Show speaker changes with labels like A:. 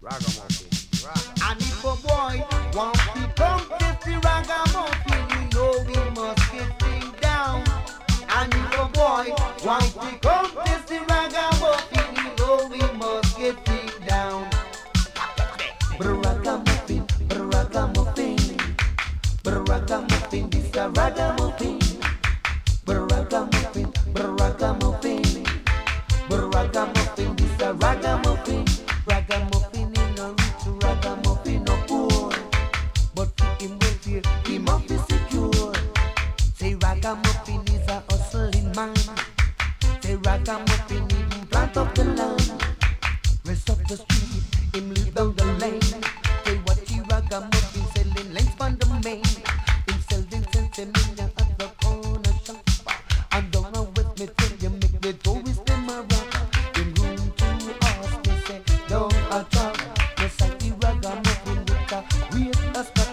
A: And if a boy wants to come to the ragamuffin, you know we must get him down. And if a boy wants to come to the ragamuffin, you know we must get him down. Ragamuffin, ragamuffin, ragamuffin, this a ragamuffin. Ragamuffin, ragamuffin, ragamuffin, this a ragamuffin. Ragamuffin in a rich, ragamuffin no poor. But him will feel he must be secure. Say ragamuffin is a hustling man. Say ragamuffin even plant up the land. Rest up the street, him live down the lane. Say what he ragamuffin selling lanes on the main. Him selling sensimilla at the corner shop. And down with me till you make the tourist them around. In room to ask me say don't a talk. No sight the ragamuffin with a weird a